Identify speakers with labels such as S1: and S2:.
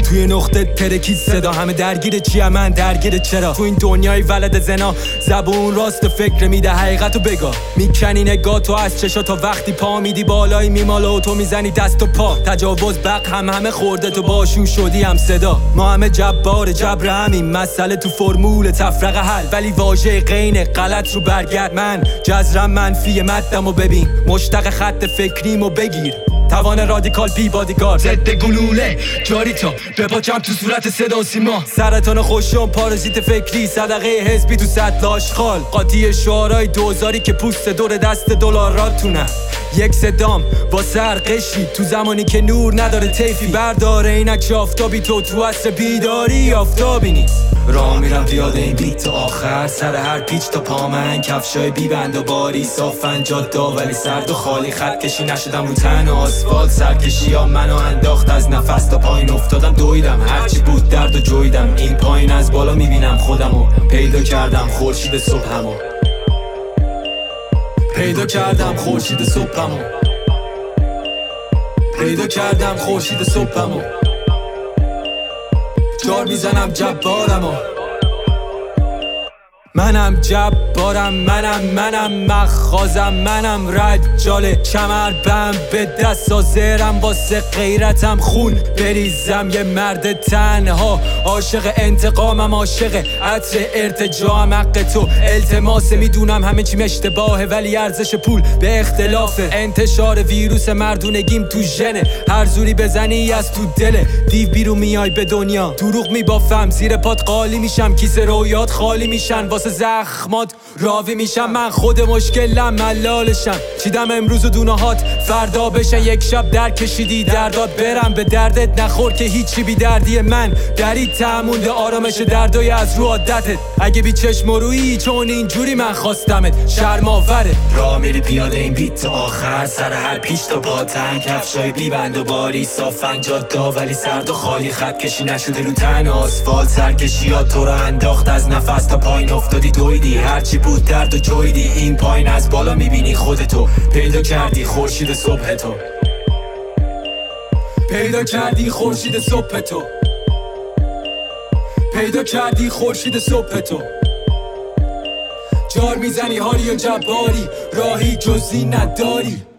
S1: توی نقطه ترکید صدا، همه درگیر چیه من درگیر چرا. تو این دنیای ولد زنا زبون راست فکر میده حقیقتو بگا. میکنی نگاه تو از چشا تا وقتی پا میدی بالای میماله و تو میزنی دست و پا. تجاوز بق همه خورده تو باشون شدی هم صدا. ما همه جبار جبر همین مسئله تو فرمول تفرق حل، ولی واژه غین غلط رو برگرد. من جزرم منفی مدم و ببین مشتق خط فکریمو بگیر. توان رادیکال بی بادیگارد ضد گلوله جاری تا بپاچم تو صورت صدا و سیما. سرطان خوشم پارازیت فکری صدقه حزبی تو سطل آشغال. قاطی شعارهای دوزاری که پوست دور دست دلاراتونه. یک صدام با سرقشی تو زمانی که نور نداره تیفی. برداره اینک آفتابی تو عصر بیداری آفتابی نیست. راه میرم پیاده این بیت تا آخر، سر هر پیچ تا پا من کفشای بی بند و باری صافن جاده ولی سرد و خالی. خط کشی نشدم رو تن و آسفالت، سرکشی ها منو انداخت از نفس تا پایین افتادم دویدم. هرچی بود درد و جویدم، این پایین از بالا میبینم خودمو. پیدا کردم خورشید صبحمو، پیدا کردم خورشید صبحمو، پیدا کردم خورشید صبحمو. جار میزنم جبارمو، منم جبارم، منم مخازم، منم رجال کمربند به دست حاضرم واسه غیرتم خون بریزم. یه مرد تنها عاشق انتقامم، عاشق عطر ارتجاعم. حق تو التماسه، میدونم همه چیم اشتباهه ولی ارزش پول به اختلافه. انتشار ویروس مردونگیم تو ژنه، هر زوری بزنی از تو دله. دیو بیرون میای به دنیا دروغ میبافم، زیر پات قالی میشم، کیسه رویات خالی میشن، واسه زخمات راوی میشم. من خود مشکلم ملالشم، چیدم امروز و دونهات فردا بشن. یک شب در کشیدی دردات، برم به دردت نخور که هیچی بی دردی من. درید تمونده آرامش دردای از رو عادتت. اگه بی چشم رویی چون اینجوری من خواستمت شرم آوره. راه میری پیاده این بیت تا آخر، سر هر پیچ تا پاتن کفشای بی بند و باری صافن جاده ولی سرد و خالی. خط کشی نشده رو تن آسفالت، سرکشی ها تو رو انداخت از نفس تا پایین افتادی دویدی. هرچی بود درد و جویدی، این پایین از بالا میبینی خودتو. پیدا کردی خورشید صبح تو، پیدا کردی خورشید صبح تو، پیدا کردی خورشید صبح تو. جار میزنی حالی و جباری، راهی جزی نداری.